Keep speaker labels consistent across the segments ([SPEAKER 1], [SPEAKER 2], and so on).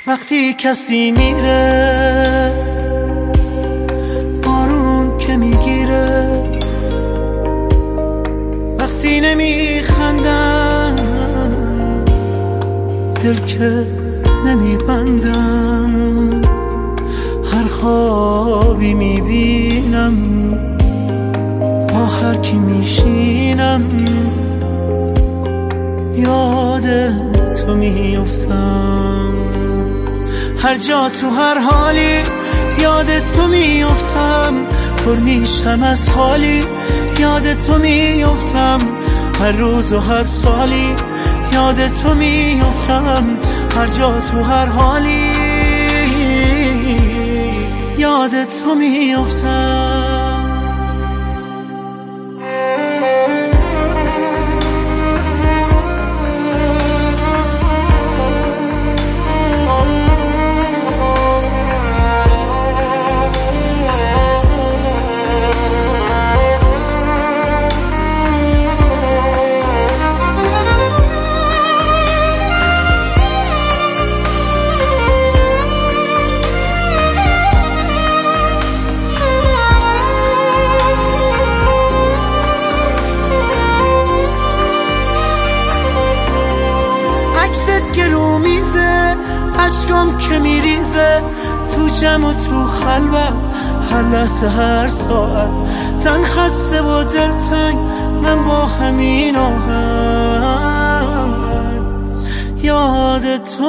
[SPEAKER 1] وقتی کسی میره، بارون که میگیره، وقتی نمیخندم، دل که نمیبندم، هر خوابی میبینم، با هر کی میشینم، یاد تو میفتم. هر جا تو هر حالی یاد تو میفتم، پر میشم از خالی یاد تو میفتم، هر روز و هر سالی یاد تو میفتم، هر جا تو هر حالی یاد تو میفتم. گرو میزه، عشقم که میریزه تو جمع و تو خلوت، هر لحظه هر ساعت، تن خسته و دلتنگ، من با همین آهنگ یاد تو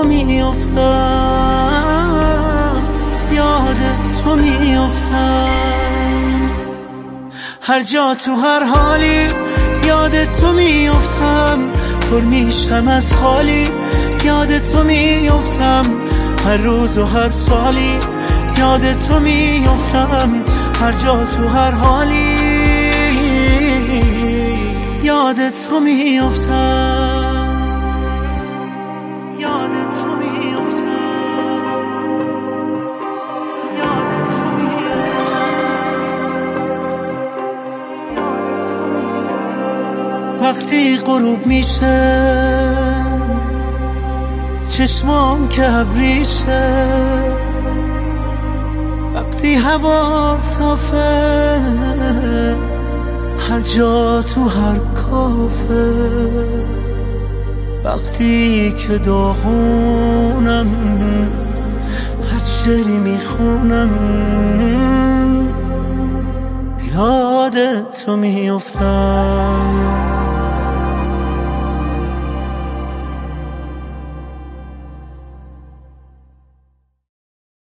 [SPEAKER 1] میافتم، یاد تو میافتم. هر جا تو هر حالی یاد تو میافتم، پر میشم از خالی یاد تو میافتم، هر روز و هر سالی یاد تو میافتم، هر جا تو هر حالی یاد تو میافتم، یاد تو میافتم، یاد تو میافتم. وقتی غروب میشه چشمام که ابریشه، وقتی هوا صافه، هر جا تو هر کافه، وقتی که داغونم، هر شعری میخونم، یاد تو میافتم.